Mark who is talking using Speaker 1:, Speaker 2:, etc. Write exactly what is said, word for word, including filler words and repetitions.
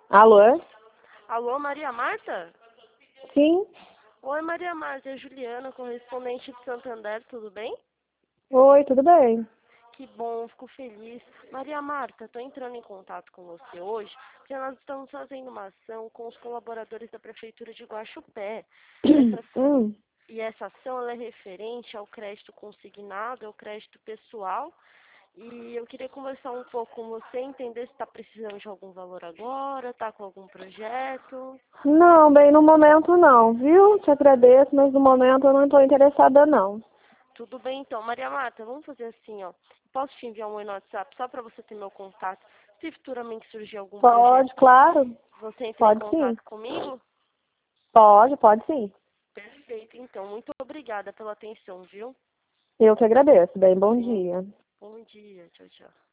Speaker 1: Alô?
Speaker 2: Alô, Maria Marta?
Speaker 1: Sim.
Speaker 2: Oi, Maria Marta, é Juliana, correspondente de Santander, tudo bem?
Speaker 1: Oi, tudo bem?
Speaker 2: Que bom, fico feliz. Maria Marta, estou entrando em contato com você hoje, porque nós estamos fazendo uma ação com os colaboradores da Prefeitura de Guaxupé. Essa,
Speaker 1: Hum.
Speaker 2: e essa ação ela é referente ao crédito consignado, ao crédito pessoal. E eu queria conversar um pouco com você, entender se está precisando de algum valor agora, está com algum projeto.
Speaker 1: Não, bem, no momento não, viu? Te agradeço, mas no momento eu não estou interessada não.
Speaker 2: Tudo bem, então. Maria Marta, vamos fazer assim, ó. Posso te enviar um oi no WhatsApp só para você ter meu contato? Se futuramente surgir algum projeto,
Speaker 1: Pode, claro.
Speaker 2: você entra em
Speaker 1: Pode sim.
Speaker 2: contato comigo?
Speaker 1: Pode, pode sim.
Speaker 2: Perfeito, então. Muito obrigada pela atenção, viu?
Speaker 1: Eu que agradeço. Bem, bom
Speaker 2: Bom,
Speaker 1: dia.
Speaker 2: bom dia. Tchau, tchau.